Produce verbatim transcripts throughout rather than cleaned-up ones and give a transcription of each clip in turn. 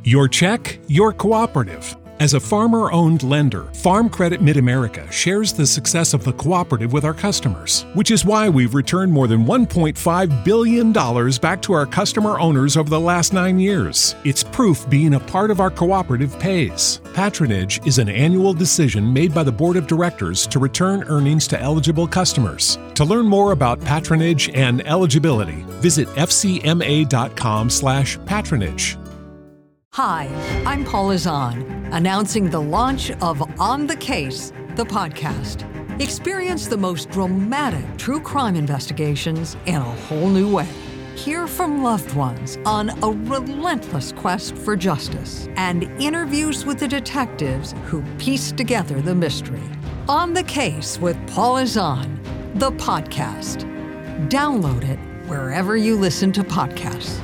Your check, your cooperative. As a farmer-owned lender, Farm Credit Mid-America shares the success of the cooperative with our customers, which is why we've returned more than one point five billion dollars back to our customer owners over the last nine years. It's proof being a part of our cooperative pays. Patronage is an annual decision made by the Board of Directors to return earnings to eligible customers. To learn more about patronage and eligibility, visit f c m a dot com slash patronage. Hi, I'm Paula Zahn, announcing the launch of On the Case, the podcast. Experience the most dramatic true crime investigations in a whole new way. Hear from loved ones on a relentless quest for justice and interviews with the detectives who piece together the mystery. On the Case with Paula Zahn, the podcast. Download it wherever you listen to podcasts.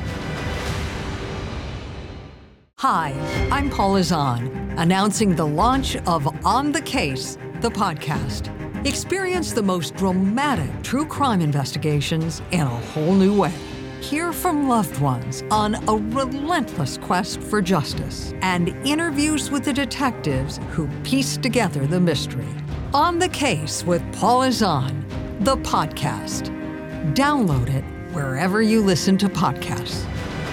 Hi, I'm Paula Zahn, announcing the launch of On the Case, the podcast. Experience the most dramatic true crime investigations in a whole new way. Hear from loved ones on a relentless quest for justice and interviews with the detectives who piece together the mystery. On the Case with Paula Zahn, the podcast. Download it wherever you listen to podcasts.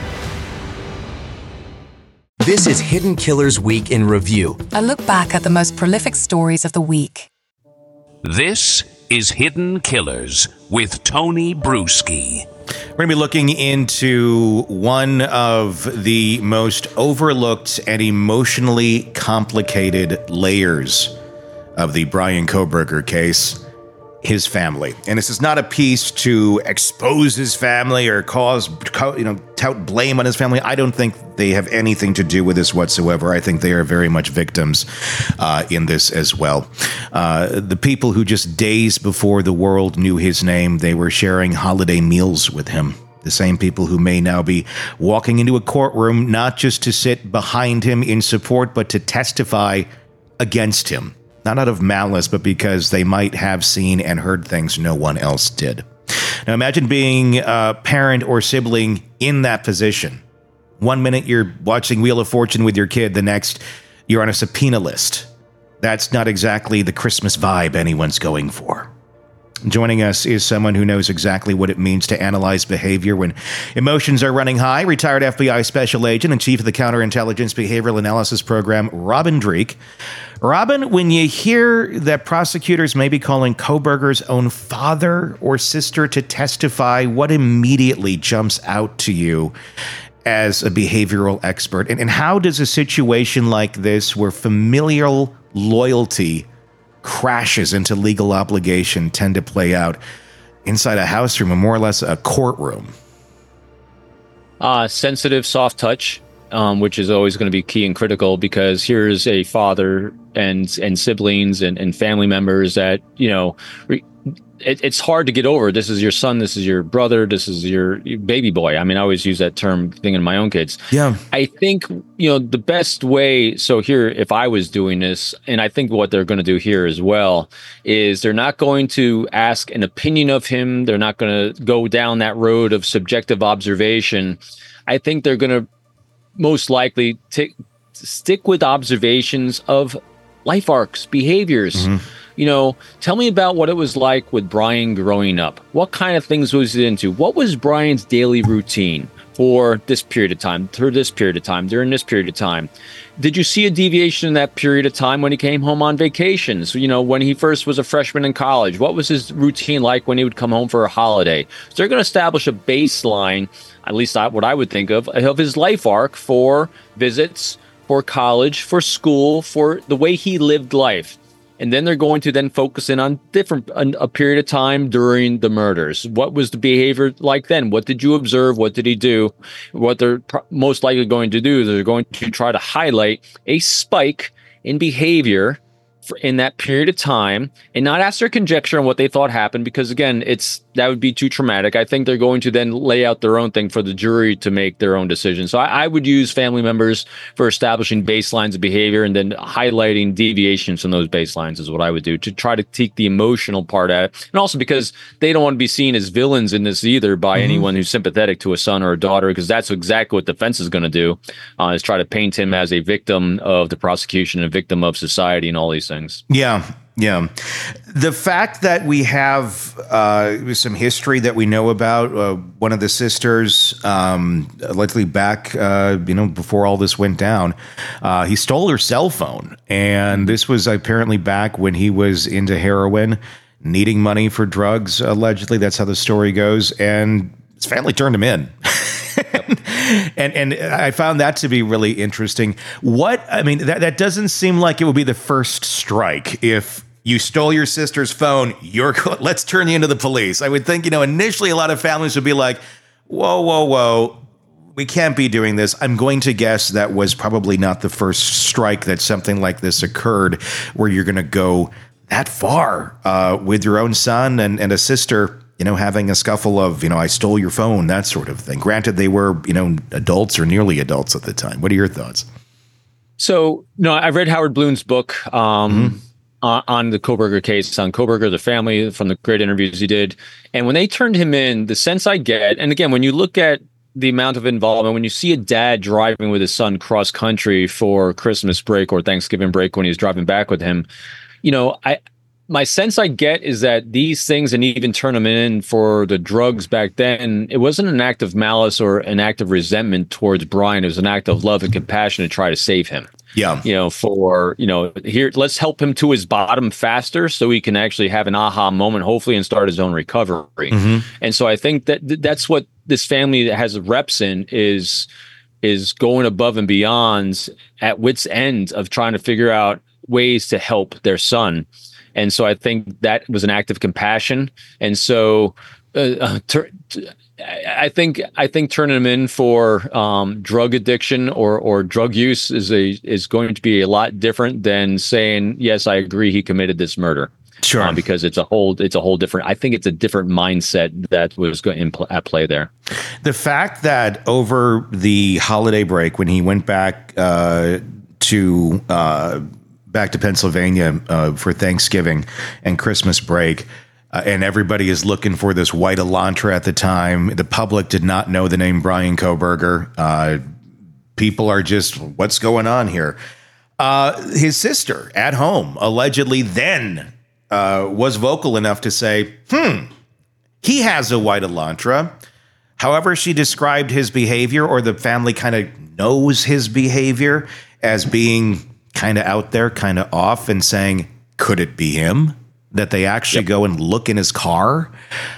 This is Hidden Killers Week in Review. A look back at the most prolific stories of the week. This is Hidden Killers with Tony Bruschi. We're going to be looking into one of the most overlooked and emotionally complicated layers of the Bryan Kohberger case, his family. And this is not a piece to expose his family or cause, you know, tout blame on his family. I don't think they have anything to do with this whatsoever. I think they are very much victims uh, in this as well. Uh, the people who just days before the world knew his name, they were sharing holiday meals with him. The same people who may now be walking into a courtroom, not just to sit behind him in support, but to testify against him. Not out of malice, but because they might have seen and heard things no one else did. Now imagine being a parent or sibling in that position. One minute you're watching Wheel of Fortune with your kid, the next you're on a subpoena list. That's not exactly the Christmas vibe anyone's going for. Joining us is someone who knows exactly what it means to analyze behavior when emotions are running high. Retired F B I Special Agent and Chief of the Counterintelligence Behavioral Analysis Program, Robin Dreeke. Robin, when you hear that prosecutors may be calling Kohberger's own father or sister to testify, what immediately jumps out to you as a behavioral expert? And, and how does a situation like this, where familial loyalty crashes into legal obligation, tend to play out inside a house room, or more or less a courtroom? Uh, sensitive, soft touch, um, which is always going to be key and critical, because here's a father and and siblings and, and family members that, you know, re- it, it's hard to get over. This is your son, this is your brother, this is your baby boy. I mean, I always use that term thinking of my own kids. Yeah. I think, you know, the best way, so here, if I was doing this, and I think what they're going to do here as well, is they're not going to ask an opinion of him. They're not going to go down that road of subjective observation. I think they're going to most likely t- stick with observations of life arcs, behaviors. Mm-hmm. You know, tell me about what it was like with Bryan growing up. What kind of things was he into? What was Bryan's daily routine for this period of time, through this period of time, during this period of time? Did you see a deviation in that period of time when he came home on vacations? You know, when he first was a freshman in college, what was his routine like when he would come home for a holiday? So they're going to establish a baseline, at least what I would think of, of his life arc for visits, for college, for school, for the way he lived life. And then they're going to then focus in on different a period of time during the murders. What was the behavior like then? What did you observe? What did he do? What they're pr- most likely going to do is they're going to try to highlight a spike in behavior for, in that period of time, and not ask their conjecture on what they thought happened, because again, it's that would be too traumatic. I think they're going to then lay out their own thing for the jury to make their own decision. So I, I would use family members for establishing baselines of behavior and then highlighting deviations from those baselines is what I would do to try to take the emotional part out. And also because they don't want to be seen as villains in this either by mm-hmm. anyone who's sympathetic to a son or a daughter, because that's exactly what defense is going to do, uh, is try to paint him as a victim of the prosecution, a victim of society and all these things. Yeah. Yeah. The fact that we have uh, some history that we know about, uh, one of the sisters, um, likely back, uh, you know, before all this went down, uh, he stole her cell phone. And this was apparently back when he was into heroin, needing money for drugs, allegedly. That's how the story goes. And his family turned him in. And and I found that to be really interesting. What I mean, that, that doesn't seem like it would be the first strike. If you stole your sister's phone, you're let's turn you into the police. I would think, you know, initially a lot of families would be like, whoa, whoa, whoa, we can't be doing this. I'm going to guess that was probably not the first strike that something like this occurred, where you're going to go that far uh, with your own son and, and a sister, you know, having a scuffle of, you know, I stole your phone, that sort of thing. Granted, they were, you know, adults or nearly adults at the time. What are your thoughts? So, no, I read Howard Bloom's book um, mm-hmm. on, on the Kohberger case, on Kohberger, the family, from the great interviews he did. And when they turned him in, the sense I get, and again, when you look at the amount of involvement, when you see a dad driving with his son cross country for Christmas break or Thanksgiving break when he's driving back with him, you know, I, my sense I get is that these things, and even turn them in for the drugs back then, it wasn't an act of malice or an act of resentment towards Brian. It was an act of love and compassion to try to save him. Yeah. You know, for, you know, here, let's help him to his bottom faster so he can actually have an aha moment, hopefully, and start his own recovery. Mm-hmm. And so I think that th- that's what this family that has reps in is, is going above and beyond at wit's end of trying to figure out ways to help their son. And so I think that was an act of compassion. And so uh, uh, ter- t- I think I think turning him in for um, drug addiction or or drug use is a is going to be a lot different than saying, yes, I agree, he committed this murder. Sure, um, because it's a whole it's a whole different. I think it's a different mindset that was going in pl- at play there. The fact that over the holiday break, when he went back uh, to uh, back to Pennsylvania uh, for Thanksgiving and Christmas break, uh, and everybody is looking for this white Elantra at the time. The public did not know the name Bryan Kohberger. Uh, people are just, what's going on here? Uh, his sister at home allegedly then uh, was vocal enough to say, hmm, he has a white Elantra. However, she described his behavior, or the family kind of knows his behavior as being kind of out there, kind of off, and saying, could it be him? That they actually yep. go and look in his car?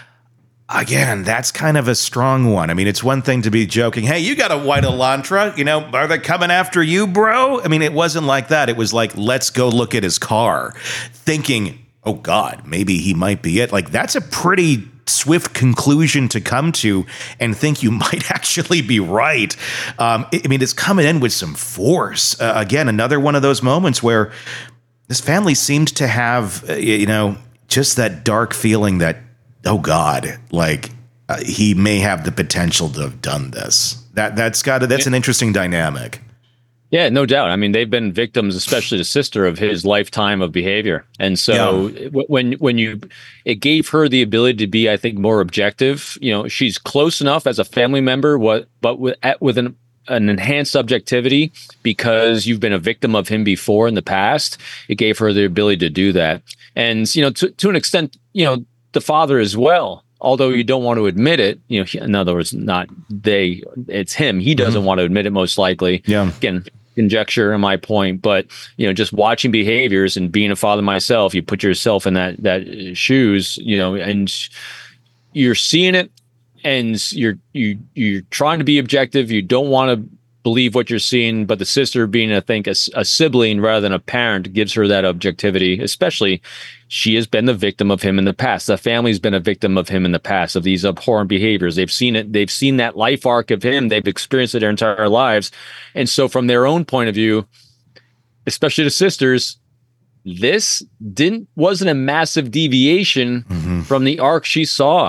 Again, that's kind of a strong one. I mean, it's one thing to be joking, hey, you got a white Elantra, you know, are they coming after you, bro? I mean, it wasn't like that. It was like, let's go look at his car, thinking, oh God, maybe he might be it. Like, that's a pretty swift conclusion to come to and think you might actually be right. Um, I mean, it's coming in with some force. Uh, again, another one of those moments where this family seemed to have, uh, you know, just that dark feeling that, oh God, like uh, he may have the potential to have done this. That that's got to, that's an interesting dynamic. Yeah, no doubt. I mean, they've been victims, especially the sister, of his lifetime of behavior. And so yeah. when when you, it gave her the ability to be, I think, more objective. You know, she's close enough as a family member, what, but with with an an enhanced objectivity because you've been a victim of him before in the past. It gave her the ability to do that. And, you know, to to an extent, you know, the father as well. Although you don't want to admit it, you know, he, in other words, not they, it's him. He doesn't mm-hmm. want to admit it, most likely. Yeah. Again, conjecture on my point, but you know, just watching behaviors and being a father myself, you put yourself in that that shoes, you know, and you're seeing it, and you're you you're trying to be objective. You don't want to believe what you're seeing, but the sister, being, I think, a, a sibling rather than a parent, gives her that objectivity. Especially, she has been the victim of him in the past. The family's been a victim of him in the past, of these abhorrent behaviors. They've seen it. They've seen that life arc of him. They've experienced it their entire lives. And so from their own point of view, especially the sisters, this didn't wasn't a massive deviation mm-hmm. from the arc she saw.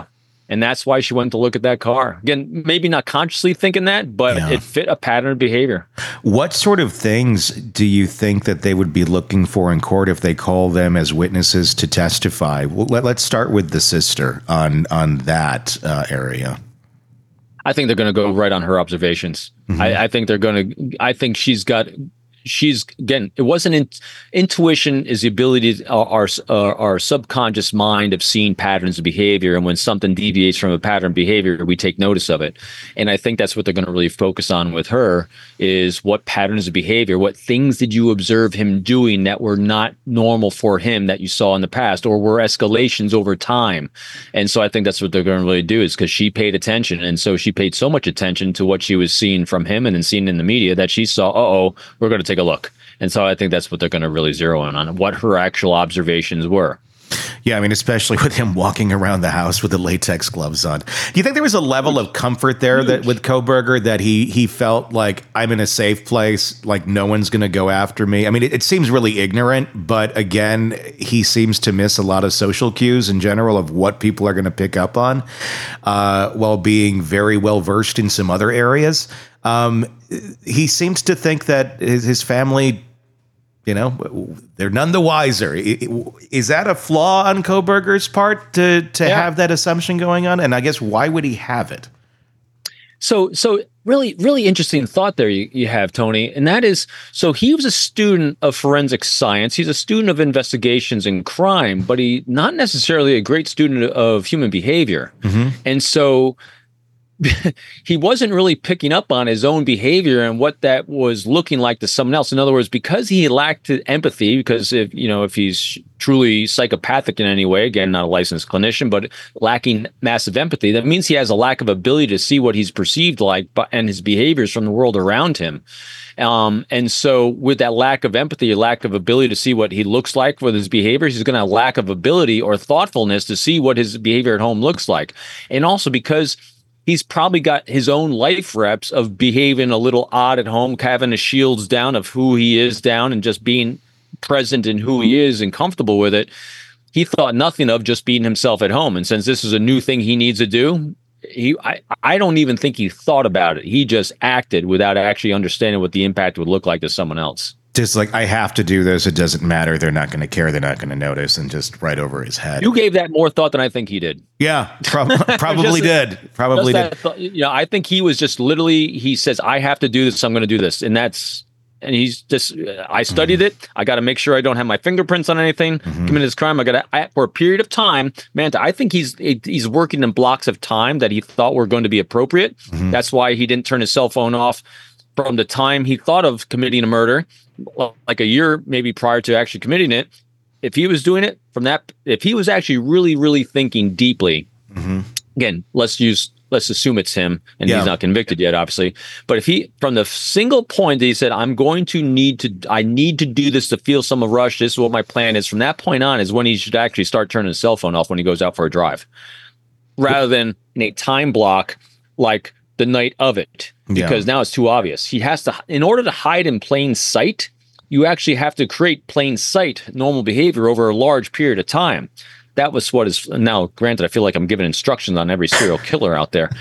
And that's why she went to look at that car. Again, maybe not consciously thinking that, but Yeah. it fit a pattern of behavior. What sort of things do you think that they would be looking for in court if they call them as witnesses to testify? Well, let, let's start with the sister on on that uh, area. I think they're going to go right on her observations. Mm-hmm. I, I think they're going to. I think she's got. She's again. It wasn't in, intuition is the ability to, our, our our subconscious mind of seeing patterns of behavior, and when something deviates from a pattern of behavior, we take notice of it. And I think that's what they're going to really focus on with her is what patterns of behavior, what things did you observe him doing that were not normal for him that you saw in the past, or were escalations over time. And so I think that's what they're going to really do is because she paid attention, and so she paid so much attention to what she was seeing from him and then seeing in the media that she saw, uh oh, we're going to take a look. And so I think that's what they're going to really zero in on, what her actual observations were. Yeah, I mean, especially with him walking around the house with the latex gloves on. Do you think there was a level of comfort there that with Kohberger that he he felt like I'm in a safe place, like no one's going to go after me? I mean, it, it seems really ignorant, but again, he seems to miss a lot of social cues in general of what people are going to pick up on, uh, while being very well versed in some other areas. Um, he seems to think that his, his family, you know, they're none the wiser. Is that a flaw on Kohberger's part to to yeah. have that assumption going on? And I guess why would he have it? So, so really, really interesting thought there you, you have, Tony. And that is, so he was a student of forensic science. He's a student of investigations in crime, but he not necessarily a great student of human behavior. Mm-hmm. And so he wasn't really picking up on his own behavior and what that was looking like to someone else. In other words, because he lacked empathy, because if you know if he's truly psychopathic in any way, again, not a licensed clinician, but lacking massive empathy, that means he has a lack of ability to see what he's perceived like and his behaviors from the world around him. Um, and so with that lack of empathy, a lack of ability to see what he looks like with his behaviors, he's going to have a lack of ability or thoughtfulness to see what his behavior at home looks like. And also because he's probably got his own life reps of behaving a little odd at home, having his shields down of who he is down and just being present in who he is and comfortable with it. He thought nothing of just being himself at home. And since this is a new thing he needs to do, he I, I don't even think he thought about it. He just acted without actually understanding what the impact would look like to someone else. Just like, I have to do this. It doesn't matter. They're not going to care. They're not going to notice, and just right over his head. You gave that more thought than I think he did. Yeah, prob- probably just, did. Probably did. Th- you know, I think he was just literally, he says, I have to do this. So I'm going to do this. And that's, and he's just, I studied mm-hmm. it. I got to make sure I don't have my fingerprints on anything. Mm-hmm. Committed this crime. I got to, for a period of time, man, I think he's, he's working in blocks of time that he thought were going to be appropriate. Mm-hmm. That's why he didn't turn his cell phone off from the time he thought of committing a murder, well, like a year maybe prior to actually committing it. If he was doing it from that, if he was actually really, really thinking deeply, mm-hmm. again, let's use, let's assume it's him and yeah. he's not convicted yet, obviously. But if he, from the single point that he said, I'm going to need to, I need to do this to feel some rush. This is what my plan is. From that point on is when he should actually start turning his cell phone off when he goes out for a drive, rather than in a time block like the night of it. Because yeah. now it's too obvious. He has to, in order to hide in plain sight, you actually have to create plain sight normal behavior over a large period of time. That was what is now, granted, I feel like I'm giving instructions on every serial killer out there,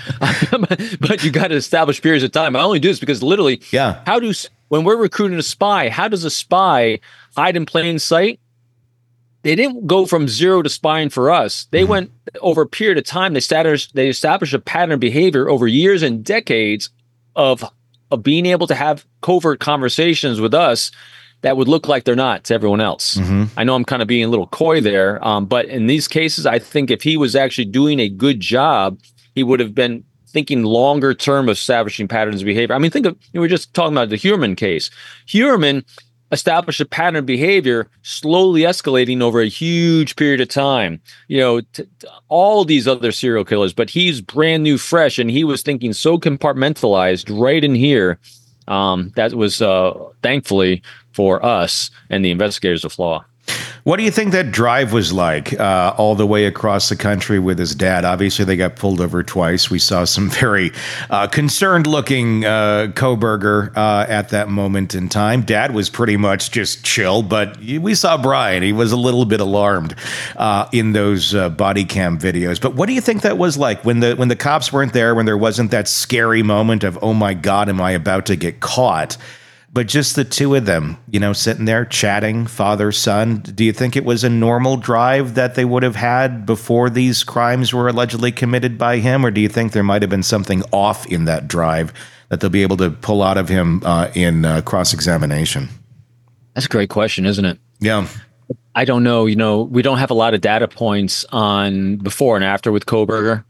but you got to establish periods of time. I only do this because literally, yeah. how do, when we're recruiting a spy, how does a spy hide in plain sight? They didn't go from zero to spying for us. They mm-hmm. went over a period of time. They established, they established a pattern of behavior over years and decades of of being able to have covert conversations with us that would look like they're not to everyone else. Mm-hmm. I know I'm kind of being a little coy there, um, but in these cases, I think if he was actually doing a good job, he would have been thinking longer term of establishing patterns of behavior. I mean, think of, you know, we were just talking about the Huerman case. Huerman established a pattern of behavior slowly escalating over a huge period of time, you know, t- t- all these other serial killers, but he's brand new, fresh, and he was thinking so compartmentalized right in here. Um, that was uh, thankfully for us and the investigators a flaw. What do you think that drive was like uh, all the way across the country with his dad? Obviously, they got pulled over twice. We saw some very uh, concerned-looking uh, Kohberger uh, at that moment in time. Dad was pretty much just chill, but we saw Brian. He was a little bit alarmed uh, in those uh, body cam videos. But what do you think that was like when the when the cops weren't there, when there wasn't that scary moment of, oh, my God, am I about to get caught? But just the two of them, you know, sitting there chatting, father, son. Do you think it was a normal drive that they would have had before these crimes were allegedly committed by him? Or do you think there might have been something off in that drive that they'll be able to pull out of him uh, in uh, cross-examination? That's a great question, isn't it? Yeah. I don't know. You know, we don't have a lot of data points on before and after with Kohberger.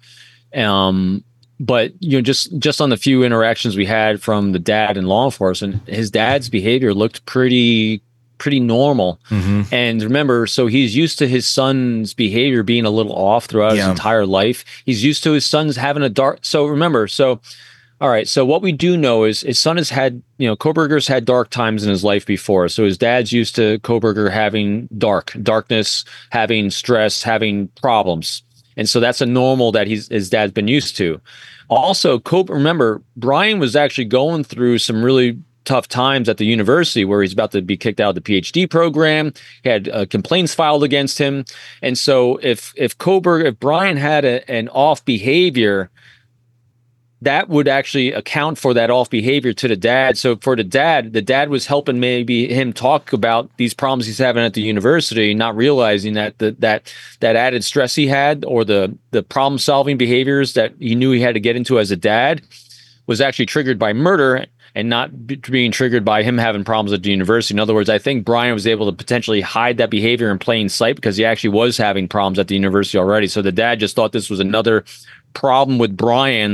Um, But, you know, just just on the few interactions we had from the dad and law enforcement, his dad's behavior looked pretty, pretty normal. Mm-hmm. And remember, so he's used to his son's behavior being a little off throughout yeah. his entire life. He's used to his son's having a dark. So remember, so, all right. So what we do know is his son has had, you know, Kohberger's had dark times in his life before. So his dad's used to Kohberger having dark, darkness, having stress, having problems. And so that's a normal that he's, his dad's been used to. Also, remember, Brian was actually going through some really tough times at the university where he's about to be kicked out of the PhD program. He had uh, complaints filed against him. And so if if Kohberger, if Brian had a, an off behavior, that would actually account for that off behavior to the dad. So for the dad, the dad was helping maybe him talk about these problems he's having at the university, not realizing that the, that that added stress he had or the the problem solving behaviors that he knew he had to get into as a dad was actually triggered by murder and not be, being triggered by him having problems at the university. In other words, I think Brian was able to potentially hide that behavior in plain sight because he actually was having problems at the university already. So the dad just thought this was another problem with Brian.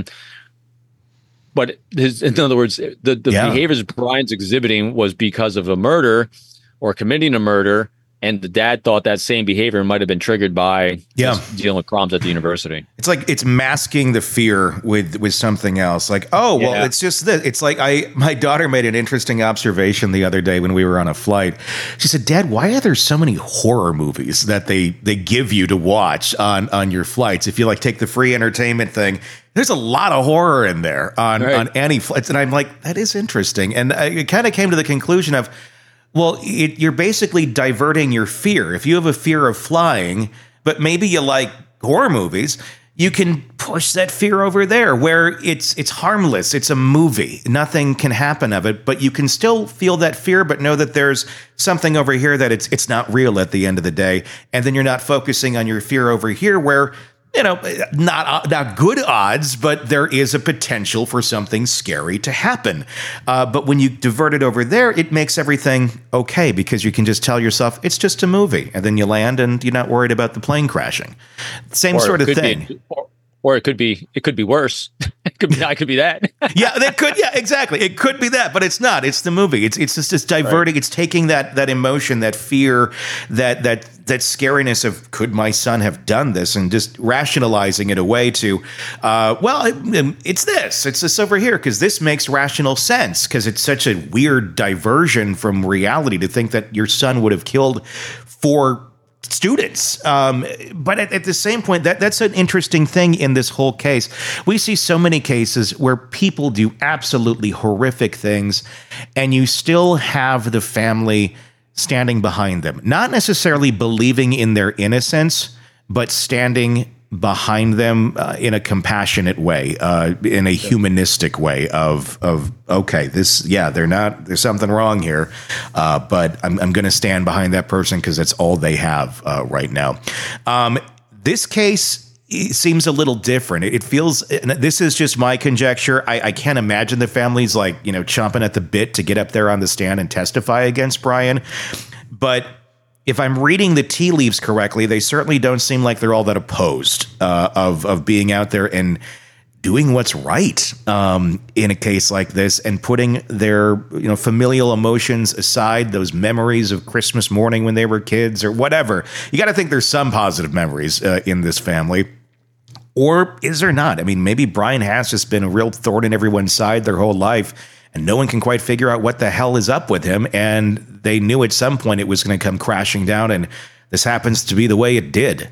But his, in other words, the, the yeah. behaviors Brian's exhibiting was because of a murder or committing a murder. And the dad thought that same behavior might have been triggered by yeah. dealing with problems at the university. It's like it's masking the fear with with something else. Like, oh, well, yeah. it's just this. It's like I my daughter made an interesting observation the other day when we were on a flight. She said, Dad, why are there so many horror movies that they they give you to watch on, on your flights? If you like take the free entertainment thing, there's a lot of horror in there on, right. on any flights. And I'm like, that is interesting. And I kind of came to the conclusion of, well, it, you're basically diverting your fear. If you have a fear of flying, but maybe you like horror movies, you can push that fear over there where it's it's harmless. It's a movie. Nothing can happen of it, but you can still feel that fear, but know that there's something over here that it's it's not real at the end of the day. And then you're not focusing on your fear over here where, you know, not not good odds, but there is a potential for something scary to happen. Uh, but when you divert it over there, it makes everything okay because you can just tell yourself it's just a movie, and then you land and you're not worried about the plane crashing. Same or sort of thing. Be, or, or it could be it could be worse. It could be I could be that. yeah, that could. Yeah, exactly. It could be that, but it's not. It's the movie. It's it's just it's diverting. Right. It's taking that that emotion, that fear, that that that scariness of could my son have done this, and just rationalizing it away to, uh, well, it, it's this. It's this over here because this makes rational sense because it's such a weird diversion from reality to think that your son would have killed four students. Um, but at, at the same point, that that's an interesting thing in this whole case. We see so many cases where people do absolutely horrific things, and you still have the family standing behind them, not necessarily believing in their innocence, but standing behind them uh, in a compassionate way, uh, in a humanistic way of, of, okay, this, yeah, they're not, there's something wrong here. Uh, but I'm, I'm going to stand behind that person because that's all they have uh, right now. Um, this case seems a little different. It feels, this is just my conjecture. I, I can't imagine the family's like, you know, chomping at the bit to get up there on the stand and testify against Brian. But if I'm reading the tea leaves correctly, they certainly don't seem like they're all that opposed uh, of of being out there and doing what's right um, in a case like this, and putting their you know familial emotions aside, those memories of Christmas morning when they were kids or whatever. You got to think there's some positive memories uh, in this family. Or is there not? I mean, maybe Brian has just been a real thorn in everyone's side their whole life. and no one can quite figure out what the hell is up with him. And they knew at some point it was going to come crashing down, and this happens to be the way it did.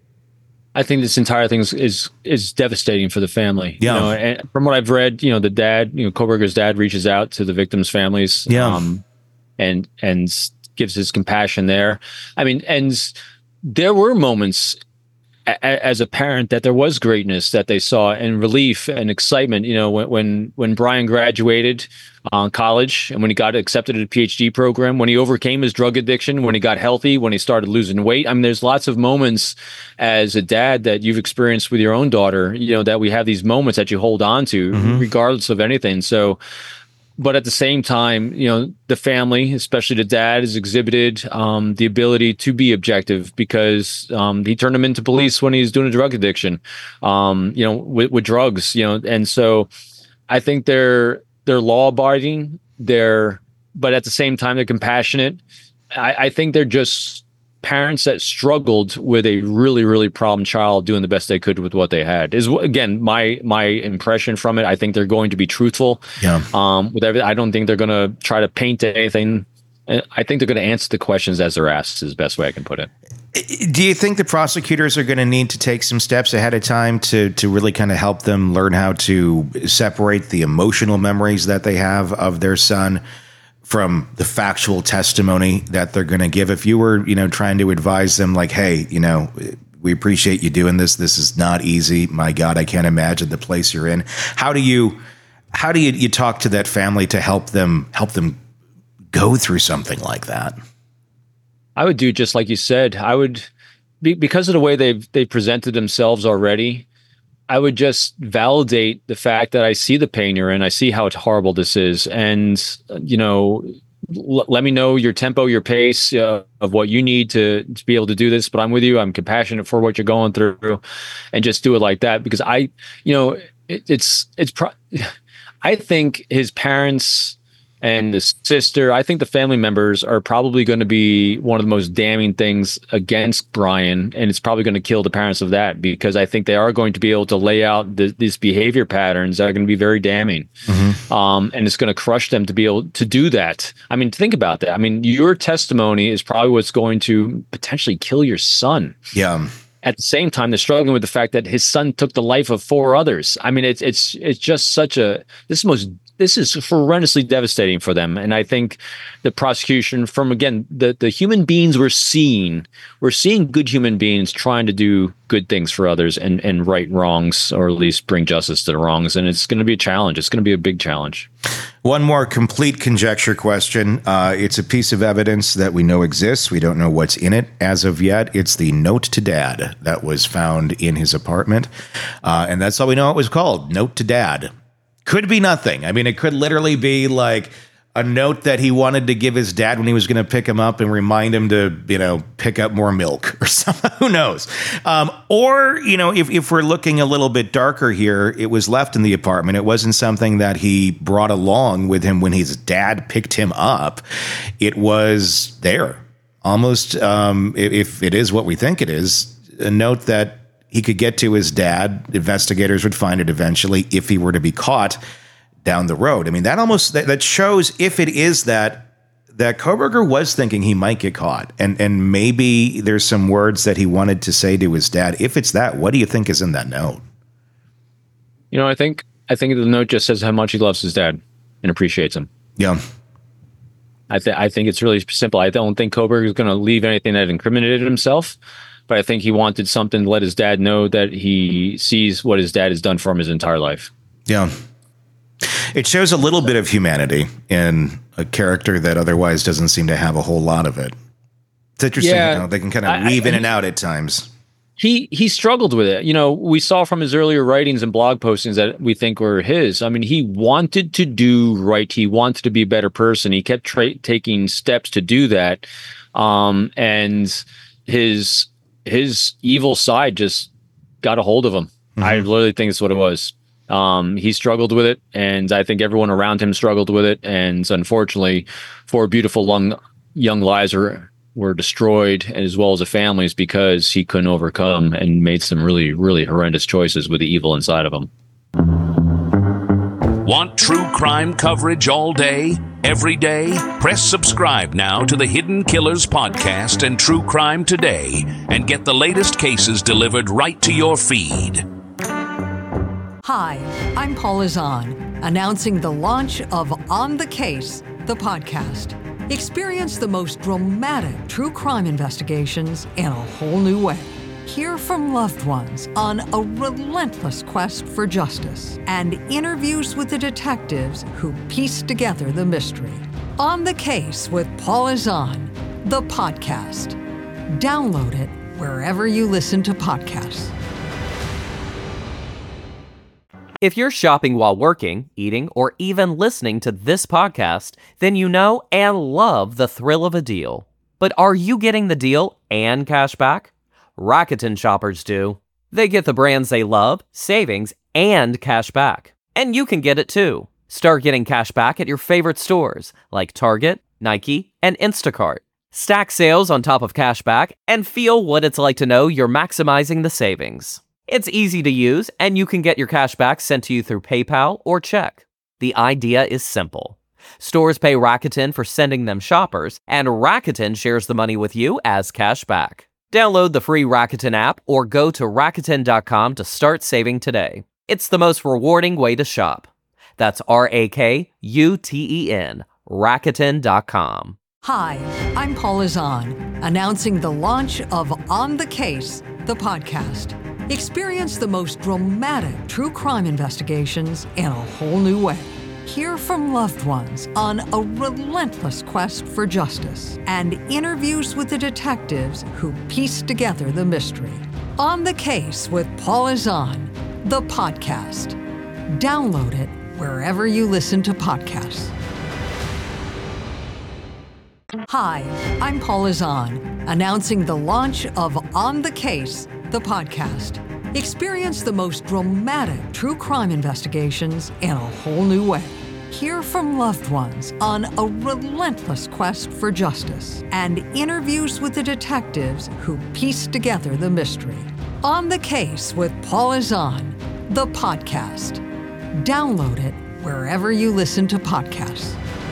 I think this entire thing is is, is devastating for the family. Yeah. You know, and from what I've read, you know, the dad, you know, Kohberger's dad reaches out to the victims' families. Yeah. Um, and and gives his compassion there. I mean, and there were moments a, a, as a parent that there was greatness that they saw and relief and excitement. You know, when when, when Brian graduated uh, college and when he got accepted at a PhD program, when he overcame his drug addiction, when he got healthy, when he started losing weight. I mean, there's lots of moments as a dad that you've experienced with your own daughter, you know, that we have these moments that you hold on to mm-hmm. regardless of anything. So, but at the same time, you know, the family, especially the dad, has exhibited um, the ability to be objective because um, he turned him into police when he was doing a drug addiction, um, you know, with, with drugs, you know, and so I think they're they're law abiding, they're, but at the same time they're compassionate. I, I think they're just parents that struggled with a really, really problem child doing the best they could with what they had is again, my, my impression from it. I think they're going to be truthful yeah. um, with everything. I don't think they're going to try to paint anything. I think they're going to answer the questions as they're asked is the best way I can put it. Do you think the prosecutors are going to need to take some steps ahead of time to, to really kind of help them learn how to separate the emotional memories that they have of their son from the factual testimony that they're going to give? If you were, you know, trying to advise them like, hey, you know, we appreciate you doing this. This is not easy. My God, I can't imagine the place you're in. How do you, how do you, you talk to that family to help them, help them go through something like that? I would do just like you said. I would, be, because of the way they've, they presented themselves already, I would just validate the fact that I see the pain you're in. I see how horrible this is. And, you know, l- let me know your tempo, your pace uh, of what you need to, to be able to do this. But I'm with you. I'm compassionate for what you're going through and just do it like that. Because I, you know, it, it's, it's, pro- I think his parents and the sister, I think the family members are probably going to be one of the most damning things against Brian. And it's probably going to kill the parents of that because I think they are going to be able to lay out the, these behavior patterns that are going to be very damning. Mm-hmm. Um, and it's going to crush them to be able to do that. I mean, think about that. I mean, your testimony is probably what's going to potentially kill your son. Yeah. At the same time, they're struggling with the fact that his son took the life of four others. I mean, it's, it's, it's just such a, this is most This is horrendously devastating for them. And I think the prosecution from, again, the, the human beings we're seeing, we're seeing good human beings trying to do good things for others and, and right wrongs, or at least bring justice to the wrongs. And it's going to be a challenge. It's going to be a big challenge. One more complete conjecture question. Uh, it's a piece of evidence that we know exists. We don't know what's in it as of yet. It's the note to dad that was found in his apartment. Uh, and that's all we know it was called, Note to Dad. Could be nothing. I mean, it could literally be like a note that he wanted to give his dad when he was going to pick him up and remind him to, you know, pick up more milk or something. Who knows? Um, or, you know, if, if we're looking a little bit darker here, it was left in the apartment. It wasn't something that he brought along with him when his dad picked him up. It was there. Almost, um, if it is what we think it is, a note that he could get to his dad. Investigators would find it eventually if he were to be caught down the road. I mean, that almost that, that shows, if it is that, that Kohberger was thinking he might get caught, and and maybe there's some words that he wanted to say to his dad. If it's that, what do you think is in that note? You know, I think I think the note just says how much he loves his dad and appreciates him. Yeah. I think I think it's really simple. I don't think Kohberger is going to leave anything that incriminated himself. But I think he wanted something to let his dad know that he sees what his dad has done for him his entire life. Yeah. It shows a little bit of humanity in a character that otherwise doesn't seem to have a whole lot of it. It's interesting. Yeah, you know, they can kind of weave I, I, in and out at times. He he struggled with it. You know, we saw from his earlier writings and blog postings that we think were his. I mean, he wanted to do right. He wanted to be a better person. He kept tra- taking steps to do that. Um, and his... his evil side just got a hold of him. Mm-hmm. I literally think it's what it was. Um, he struggled with it, and I think everyone around him struggled with it. And unfortunately, four beautiful young, young lives were, were destroyed, as well as the families, because he couldn't overcome and made some really, really horrendous choices with the evil inside of him. Want true crime coverage all day, every day? Press subscribe now to the Hidden Killers podcast and True Crime Today and get the latest cases delivered right to your feed. Hi, I'm Paula Zahn, announcing the launch of On the Case, the podcast. Experience the most dramatic true crime investigations in a whole new way. Hear from loved ones on a relentless quest for justice and interviews with the detectives who piece together the mystery. On the Case with Paula Zahn, the podcast. Download it wherever you listen to podcasts. If you're shopping while working, eating, or even listening to this podcast, then you know and love the thrill of a deal. But are you getting the deal and cash back? Rakuten shoppers do. They get the brands they love, savings, and cash back. And you can get it too. Start getting cash back at your favorite stores like Target, Nike, and Instacart. Stack sales on top of cash back and feel what it's like to know you're maximizing the savings. It's easy to use, and you can get your cash back sent to you through PayPal or check. The idea is simple. Stores pay Rakuten for sending them shoppers, and Rakuten shares the money with you as cash back. Download the free Rakuten app or go to Rakuten dot com to start saving today. It's the most rewarding way to shop. That's R A K U T E N, Rakuten dot com. Hi, I'm Paula Zahn, announcing the launch of On the Case, the podcast. Experience the most dramatic true crime investigations in a whole new way. Hear from loved ones on a relentless quest for justice and interviews with the detectives who piece together the mystery. On the Case with Paula Zahn, the podcast. Download it wherever you listen to podcasts. Hi, I'm Paula Zahn, announcing the launch of On the Case, the podcast. Experience the most dramatic true crime investigations in a whole new way. Hear from loved ones on a relentless quest for justice and interviews with the detectives who piece together the mystery. On the Case with Paula Zahn, the podcast. Download it wherever you listen to podcasts.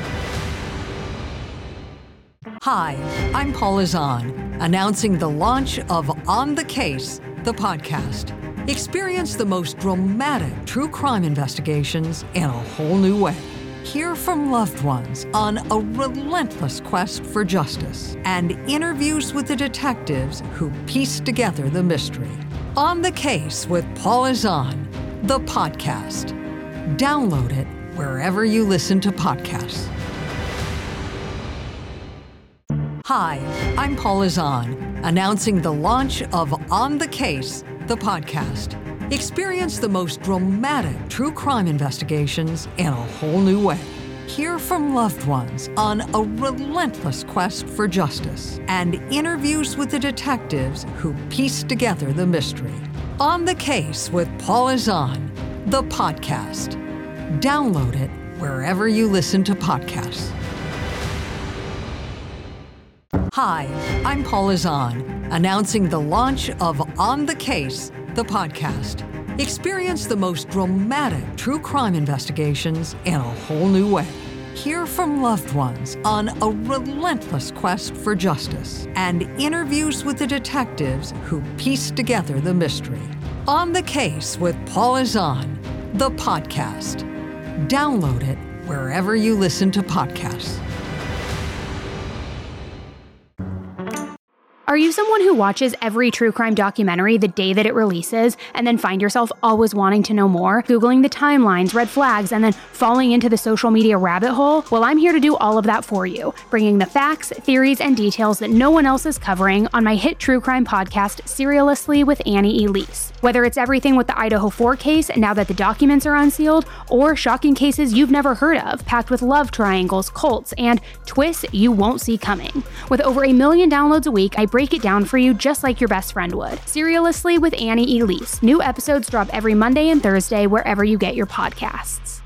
Hi, I'm Paula Zahn, announcing the launch of On the Case, the podcast. Experience the most dramatic true crime investigations in a whole new way. Hear from loved ones on a relentless quest for justice and interviews with the detectives who piece together the mystery. On the Case with Paula Zahn, the podcast. Download it wherever you listen to podcasts. Hi, I'm Paula Zahn, announcing the launch of On the Case, the podcast. Experience the most dramatic true crime investigations in a whole new way. Hear from loved ones on a relentless quest for justice and interviews with the detectives who piece together the mystery. On the Case with Paula Zahn, the podcast. Download it wherever you listen to podcasts. Hi, I'm Paula Zahn, announcing the launch of On the Case, the podcast. Experience the most dramatic true crime investigations in a whole new way. Hear from loved ones on a relentless quest for justice and interviews with the detectives who piece together the mystery. On the Case with Paula Zahn, the podcast. Download it wherever you listen to podcasts. Are you someone who watches every true crime documentary the day that it releases and then find yourself always wanting to know more, Googling the timelines, red flags, and then falling into the social media rabbit hole? Well, I'm here to do all of that for you, bringing the facts, theories, and details that no one else is covering on my hit true crime podcast, Serialously with Annie Elise. Whether it's everything with the Idaho four case now that the documents are unsealed, or shocking cases you've never heard of, packed with love triangles, cults, and twists you won't see coming. With over a million downloads a week, I break it down for you just like your best friend would. Serialously with Annie Elise. New episodes drop every Monday and Thursday wherever you get your podcasts.